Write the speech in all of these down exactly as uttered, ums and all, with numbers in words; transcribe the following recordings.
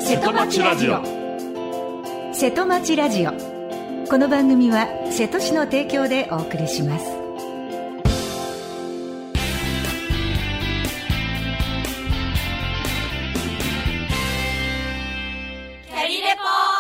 瀬戸町ラジオ。 瀬戸町ラジオ、この番組は瀬戸市の提供でお送りします。 キャリレ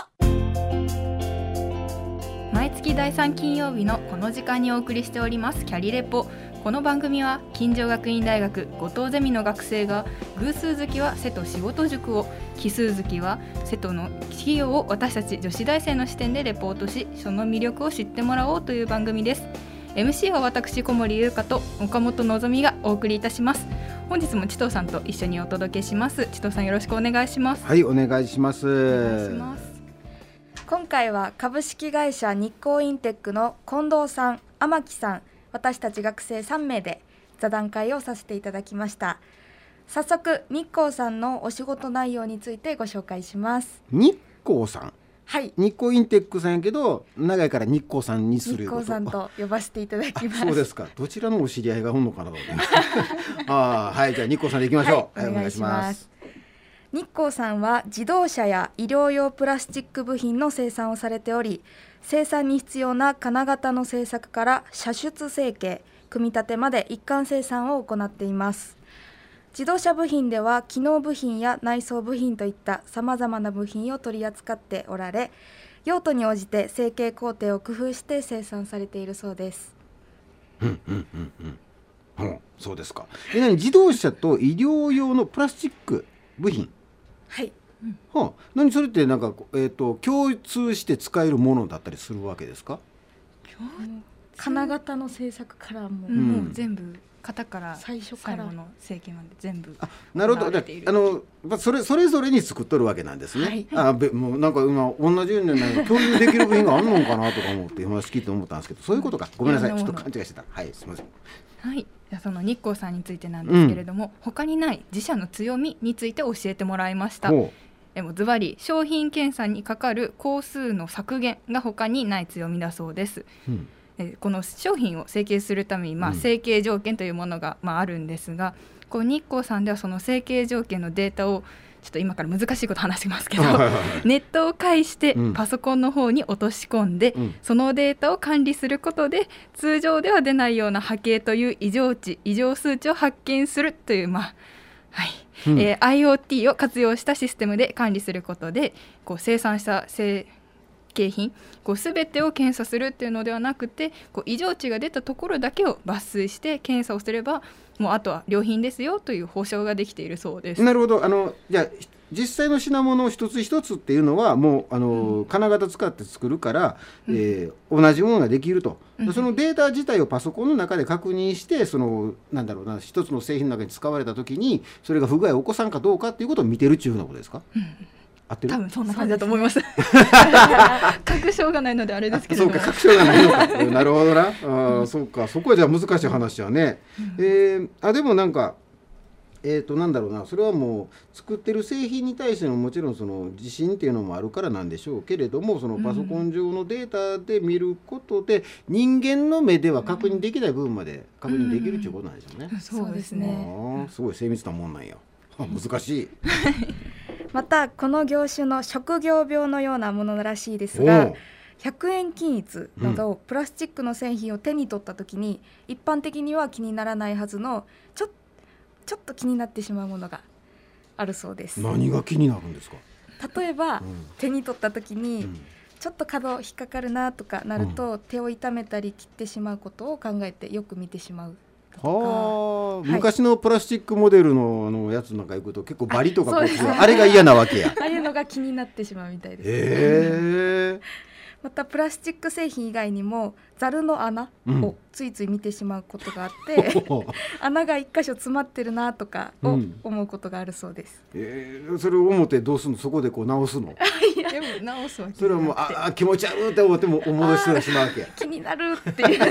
ポ。毎月だいさん金曜日のこの時間にお送りしておりますキャリレポ。この番組は金城学院大学後藤ゼミの学生が偶数月は瀬戸仕事塾を、奇数月は瀬戸の企業を私たち女子大生の視点でレポートし、その魅力を知ってもらおうという番組です。 エムシー は私小森優香と岡本のぞみがお送りいたします。本日も千藤さんと一緒にお届けします。千藤さん、よろしくお願いします。 はい、お願いします。 お願いします。 今回は株式会社日光インテックの近藤さん、天木さん、私たち学生さん名で座談会をさせていただきました。早速日光さんのお仕事内容についてご紹介します。 日光さん、 はい、 日光インテックさんやけど長いから日光さんにすること。 日光さんと呼ばせていただきます。 そうですか。どちらのお知り合いがおんのかなと思ってあ、はい、じゃあ日光さんでいきましょう。 はい、 はい、 お願いします。日光さんは自動車や医療用プラスチック部品の生産をされており、生産に必要な金型の製作から射出成形、組み立てまで一貫生産を行っています。自動車部品では機能部品や内装部品といったさまざまな部品を取り扱っておられ、用途に応じて成形工程を工夫して生産されているそうです。 うんうんうんうん、うん、そうですか。え、何、自動車と医療用のプラスチック部品。 はい、 はあ、何それってなんか、えーと、共通して使えるものだったりするわけですか？ 金型の製作からも、 うん、もう全部型から最初から最後の成形まで全部。 あ、なるほど。で、あのそれそれぞれに作っとるわけなんですね。はい、あ、べ、もうなんか今同じように共有できる部品があるのかなとか思って話聞いて思ったんですけど、そういうことか。ごめんなさい、ちょっと勘違いしてた。はい、すみません。 はい、じゃあその日光さんについてなんですけれども、うん、他にない自社の強みについて教えてもらいました。でもズバリ商品検査にかかる工数の削減が他にない強みだそうです。うん、えこの商品を成形するために、まあ、成形条件というものが、まあ、あるんですが、こう日光さんではその成形条件のデータをちょっと今から難しいこと話しますけどネットを介してパソコンの方に落とし込んで、うん、そのデータを管理することで通常では出ないような波形という異常値異常数値を発見するという、まあはい、うん、えー、IoT を活用したシステムで管理することで、こう生産した成景品こう全てを検査するっていうのではなくて、こう異常値が出たところだけを抜粋して検査をすれば、もうあとは良品ですよという保証ができているそうです。 なるほど。あのじゃあ実際の品物一つ一つっていうのはもうあの、うん、金型使って作るから、うん、えー、同じものができると、うん、そのデータ自体をパソコンの中で確認して、そのなんだろうな、一つの製品の中に使われた時にそれが不具合を起こさんかどうかっていうことを見てるっていうふうなことですか？うん、合ってる？ 多分そんな感じだと思います。確証がないのであれですけど。 そうか、確証がないのか。なるほどな。あ、うん、そうか、そこはじゃあ難しい話はね。うん、えー、あでもなんかえーとなんだろうな、それはもう作ってる製品に対してのもちろんその自信っていうのもあるからなんでしょうけれども、そのパソコン上のデータで見ることで、うん、人間の目では確認できない部分まで確認できるっていうことなんでしょうね。 うん、そうですね。 あ、すごい精密なもんなんや。難しい。 またこの業種の職業病のようなものらしいですが、ひゃくえん均一など、うん、プラスチックの製品を手に取った時に一般的には気にならないはずのちょっとちょっと気になってしまうものがあるそうです。 何が気になるんですか？ 例えば、うん、手に取った時に、うん、ちょっと角引っかかるなとかなると、うん、手を痛めたり切ってしまうことを考えてよく見てしまうとか。 は、はい、昔のプラスチックモデル の, あのやつなんか行くと結構バリとかこっちあれが嫌なわけや。 ああいうのが気になってしまうみたいです。 へー。 またプラスチック製品以外にもザルの穴をついつい見てしまうことがあって、うん、穴が一箇所詰まってるなとかを思うことがあるそうです。 うん、えー、それを思ってどうするの？そこでこう直すの？ いやでも直すわけそれはもうああ気持ち悪いって思っても戻してしまうわけ。 気になるっていう。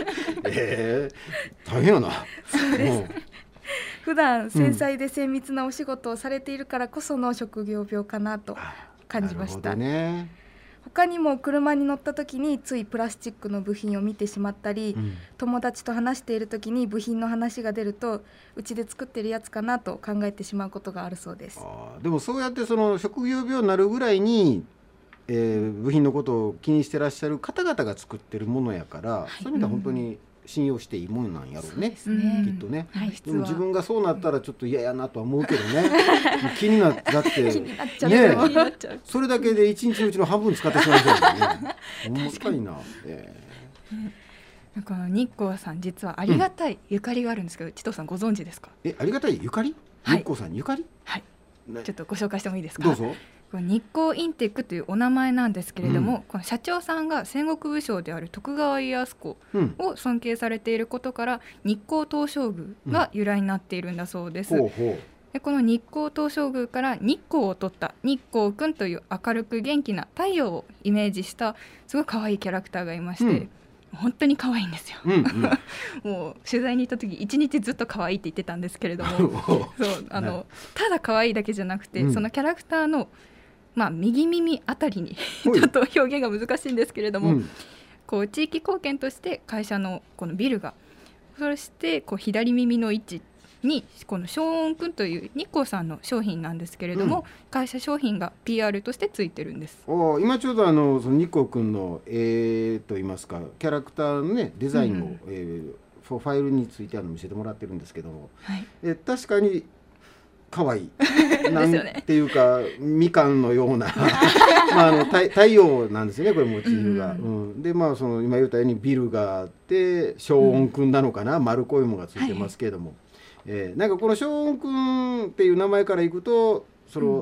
えー、大変やな。 そうです。普段繊細で精密なお仕事をされているからこその職業病かなと感じました。 なるほどね。 他にも車に乗った時についプラスチックの部品を見てしまったり、うん、友達と話している時に部品の話が出るとうちで作ってるやつかなと考えてしまうことがあるそうです。 あでもそうやってその職業病になるぐらいに、えー、部品のことを気にしてらっしゃる方々が作ってるものやから、はい、そういう意味では本当に信用していいもんなんやろうね、うん、きっとね、はい、でも自分がそうなったらちょっと嫌やなとは思うけどね気になっだって気になっちゃう、ね、気になっちゃうそれだけで一日のうちの半分使ってしまいそうだよね面白いな、えー、この日光さん実はありがたいゆかりがあるんですけど、うん、千藤さんご存知ですか？ えありがたいゆかり、はい、日光さんにゆかり、 はい、ちょっとご紹介してもいいですか？ どうぞ。 日光インテックというお名前なんですけれども、うん、この社長さんが戦国武将である徳川家康公を尊敬されていることから、うん、日光東照宮が由来になっているんだそうです、うん、ほうほう。でこの日光東照宮から日光を取った日光くんという明るく元気な太陽をイメージしたすごい可愛いキャラクターがいまして、うん本当に可愛いんですよ、うんうん、もう取材に行った時一日ずっと可愛いって言ってたんですけれどもそうあのただ可愛いだけじゃなくて、うん、そのキャラクターの、まあ、右耳あたりにちょっと表現が難しいんですけれども、うん、こう地域貢献として会社のこのビルがそしてこう左耳の位置にこの消音くんという日光さんの商品なんですけれども、うん、会社商品が ピーアール としてついてるんです。 お今ちょうどあのその日光くんの絵といいますかキャラクターの、ね、デザインを、うんえー、ファイルについてあの見せてもらってるんですけども、はい、え確かに可愛いなんていうかみかんのようなまああの 太, 太陽なんですよねこれモチーフが、うんうん、でまあその今言ったようにビルがあって消音くんなのかな、うん、丸こういうものがついてますけれども、はいえー、なんかこの消音くんっていう名前からいくとその、うん、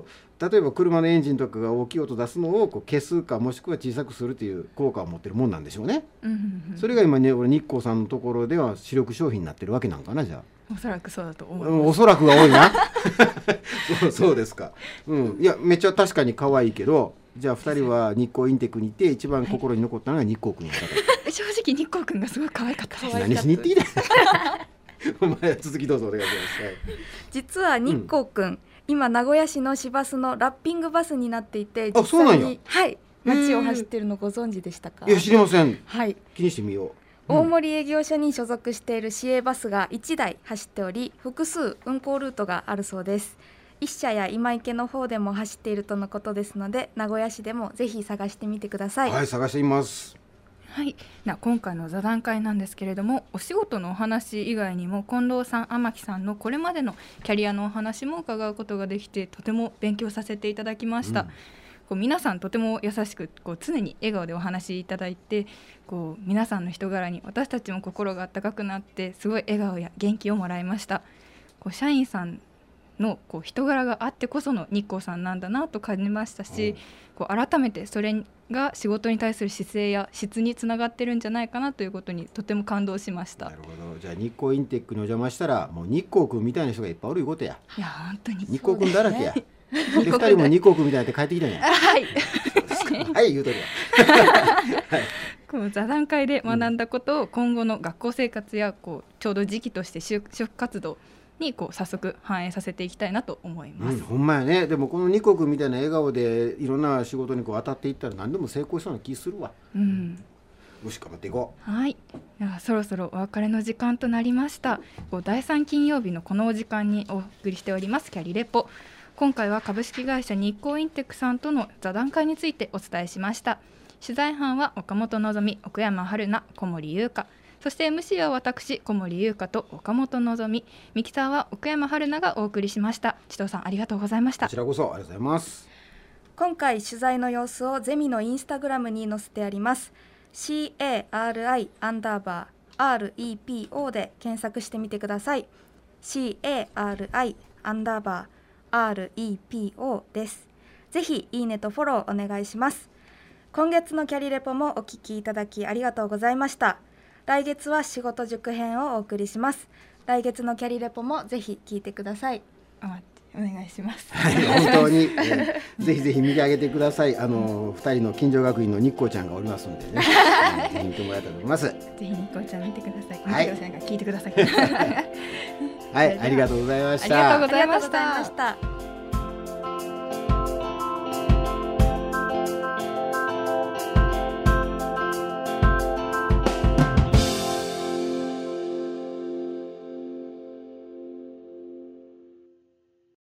例えば車のエンジンとかが大きい音出すのをこう消すかもしくは小さくするという効果を持ってるもんなんでしょうね、うんうんうん、それが今ね日光さんのところでは主力商品になってるわけなんかなじゃあおそらくそうだと思います、 うん、おそらくが多いなそう、そうですか、うん、いやめっちゃ確かに可愛いけどじゃあふたりは日光インテックに行って一番心に残ったのが日光くんだった、 はい、正直日光くんがすごい可愛かったです。 何しに行っていいねお前続きどうぞお願いします、はい、 実は日光くん、うん、今名古屋市の市バスのラッピングバスになっていて実際にはい街を走ってるのご存知でしたか？ いや知りません、 はい、 気にしてみよう、 うん、大森営業所に所属している市営バスがいちだい走っており複数運行ルートがあるそうです。一社や今池の方でも走っているとのことですので名古屋市でもぜひ探してみてください。 はい探してみます。 はい、な今回の座談会なんですけれどもお仕事のお話以外にも近藤さん天木さんのこれまでのキャリアのお話も伺うことができてとても勉強させていただきました、うん、こう皆さんとても優しくこう常に笑顔でお話しいただいてこう皆さんの人柄に私たちも心が温かくなってすごい笑顔や元気をもらいました。こう社員さんのこう人柄があってこその日光さんなんだなと感じましたし、こう改めてそれが仕事に対する姿勢や質につながってるんじゃないかなということにとても感動しました。 なるほど。じゃあ日光インテックにお邪魔したらもう日光くんみたいな人がいっぱいおるいうことや。 いや本当に日光くんだらけや。でふたりも日光くんみたいなって帰ってきたんや。 はいはい言うとるわはい、 この座談会で学んだことを今後の学校生活やこうちょうど時期として就職活動にこう早速反映させていきたいなと思います、 うん、ほんまやね。でもこのニコ君みたいな笑顔でいろんな仕事にこう当たっていったら何でも成功しそうな気するわ、うん、よし頑張っていこう。はい、ではそろそろお別れの時間となりました。こうだいさん金曜日のこのお時間にお送りしておりますキャリレポ。今回は株式会社日光インテックさんとの座談会についてお伝えしました。取材班は岡本のぞみ、奥山春菜、小森優香、そして エムシー は私小森優香と岡本のぞみ、ミキサーは奥山春菜がお送りしました。千藤さんありがとうございました。 こちらこそありがとうございます。 今回取材の様子をゼミのインスタグラムに載せてあります。 シーエーアールアイ アンダーバー アールイーピーオー で検索してみてください。 シーエーアールアイ アンダーバー アールイーピーオー です。ぜひいいねとフォローお願いします。今月のキャリレポもお聞きいただきありがとうございました。来月は仕事塾編をお送りします。来月のキャリレポもぜひ聞いてください。 あ、お願いします。 はい、本当に、えー、ぜひぜひ見てあげてください。あのふたりの近所学院の日光ちゃんがおりますのでね、えー、ぜひ見てもらえたらと思います。ぜひ日光ちゃん見てください。はい、日光ちゃんが聞いてください。 はい、ありがとうございました。 ありがとうございました。